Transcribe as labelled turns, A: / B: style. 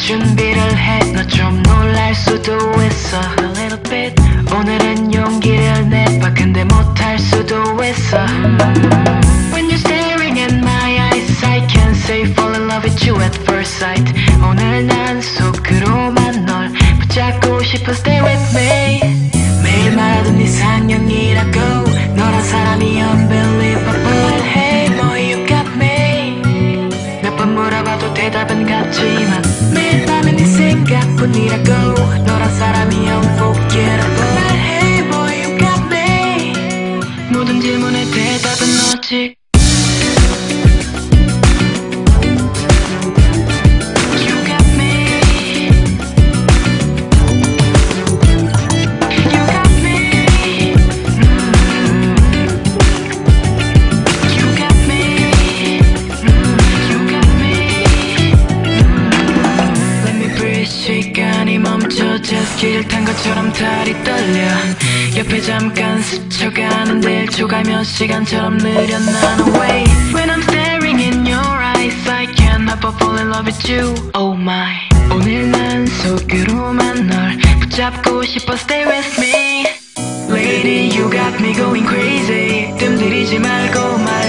A: 준비를 해 너 좀 놀랄 수도 있어 A little bit 오늘은 용기를 내봐 근데 못할 수도 있어 When you're staring at my eyes I can say fall in love with you at first sight 오늘 난 속으로만 널 붙잡고 싶어 stay with me 매일 말하던 이상형이라고 너란 사람이 unbelievable Hey boy you got me 몇 번 물어봐도 대답은 같지만 매일 밤에 네 생각뿐이라고 너란 사람이 unforgettable Hey boy you got me 모든 질문에 대답은 너지 시간이 멈춰 제스키를 탄 것처럼 다리 떨려 옆에 잠깐 스쳐가는데 1초가면 시간처럼 느려 난 away When I'm staring in your eyes I can't help but fall in love with you Oh my 오늘 난 속으로만 널 붙잡고 싶어 stay with me Lady you got me going crazy 뜸들이지 말고 말